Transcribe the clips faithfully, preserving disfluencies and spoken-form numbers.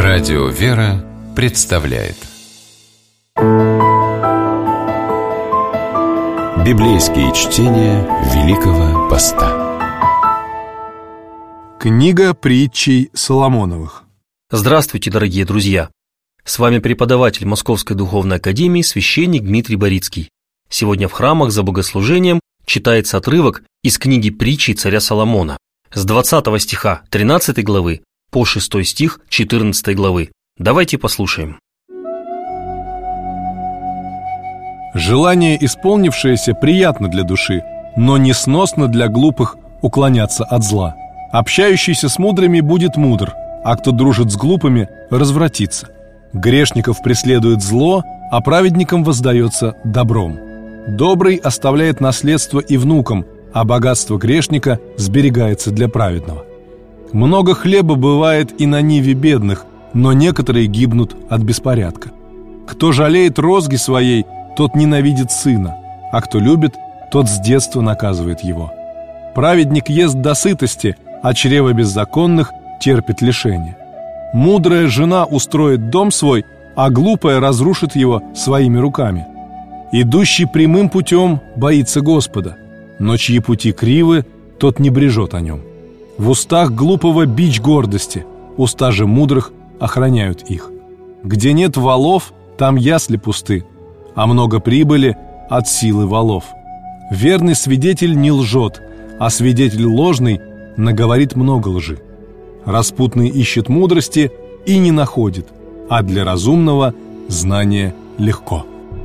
Радио «Вера» представляет Библейские чтения Великого Поста. Книга притчей Соломоновых. Здравствуйте, дорогие друзья! С вами преподаватель Московской Духовной Академии, священник Дмитрий Борицкий. Сегодня в храмах за богослужением читается отрывок из книги притчей царя Соломона с двадцатого стиха тринадцатой главы по шестой стих четырнадцатой главы. Давайте послушаем. Желание, исполнившееся, приятно для души, но несносно для глупых уклоняться от зла. Общающийся с мудрыми будет мудр, а кто дружит с глупыми, развратится. Грешников преследует зло, а праведникам воздается добром. Добрый оставляет наследство и внукам, а богатство грешника сберегается для праведного. Много хлеба бывает и на ниве бедных, но некоторые гибнут от беспорядка. Кто жалеет розги своей, тот ненавидит сына, а кто любит, тот с детства наказывает его. Праведник ест до сытости, а чрево беззаконных терпит лишение. Мудрая жена устроит дом свой, а глупая разрушит его своими руками. Идущий прямым путем боится Господа, но чьи пути кривы, тот не брежет о нем. В устах глупого бич гордости, уста же мудрых охраняют их. Где нет валов, там ясли пусты, а много прибыли от силы валов. Верный свидетель не лжет, а свидетель ложный наговорит много лжи. Распутный ищет мудрости и не находит, а для разумного знание легко.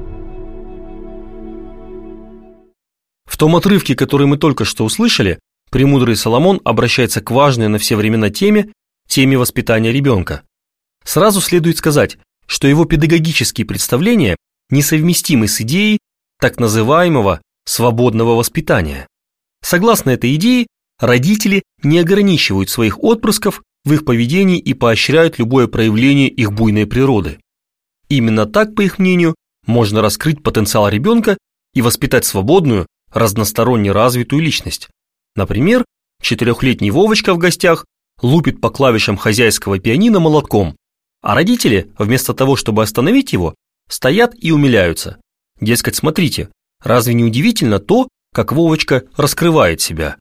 В том отрывке, который мы только что услышали, премудрый Соломон обращается к важной на все времена теме, теме воспитания ребенка. Сразу следует сказать, что его педагогические представления несовместимы с идеей так называемого свободного воспитания. Согласно этой идее, родители не ограничивают своих отпрысков в их поведении и поощряют любое проявление их буйной природы. Именно так, по их мнению, можно раскрыть потенциал ребенка и воспитать свободную, разносторонне развитую личность. Например, четырехлетний Вовочка в гостях лупит по клавишам хозяйского пианино молотком, а родители, вместо того, чтобы остановить его, стоят и умиляются. Дескать, смотрите, разве не удивительно то, как Вовочка раскрывает себя?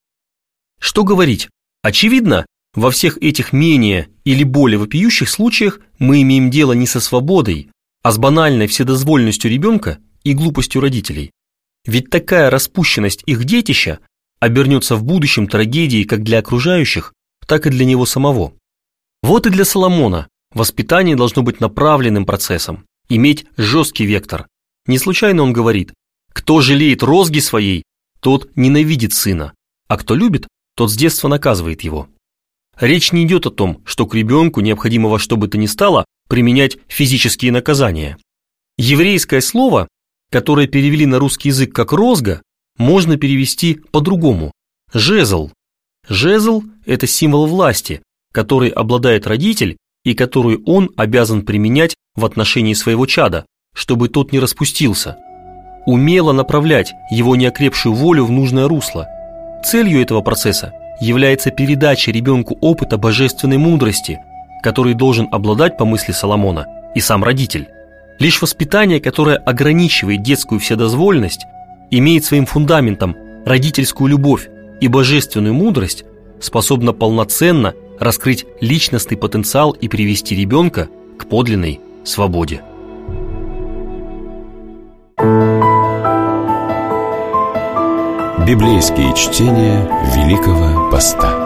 Что говорить? Очевидно, во всех этих менее или более вопиющих случаях мы имеем дело не со свободой, а с банальной вседозволенностью ребенка и глупостью родителей. Ведь такая распущенность их детища обернется в будущем трагедией как для окружающих, так и для него самого. Вот и для Соломона воспитание должно быть направленным процессом, иметь жесткий вектор. Не случайно он говорит: кто жалеет розги своей, тот ненавидит сына, а кто любит, тот с детства наказывает его. Речь не идет о том, что к ребенку необходимо во что бы то ни стало применять физические наказания. Еврейское слово, которое перевели на русский язык как «розга», можно перевести по-другому – «жезл». Жезл – это символ власти, который обладает родитель и которую он обязан применять в отношении своего чада, чтобы тот не распустился. Умело направлять его неокрепшую волю в нужное русло. Целью этого процесса является передача ребенку опыта божественной мудрости, который должен обладать, по мысли Соломона, и сам родитель. Лишь воспитание, которое ограничивает детскую вседозволенность, имеет своим фундаментом родительскую любовь и божественную мудрость, способно полноценно раскрыть личностный потенциал и привести ребенка к подлинной свободе. Библейские чтения Великого Поста.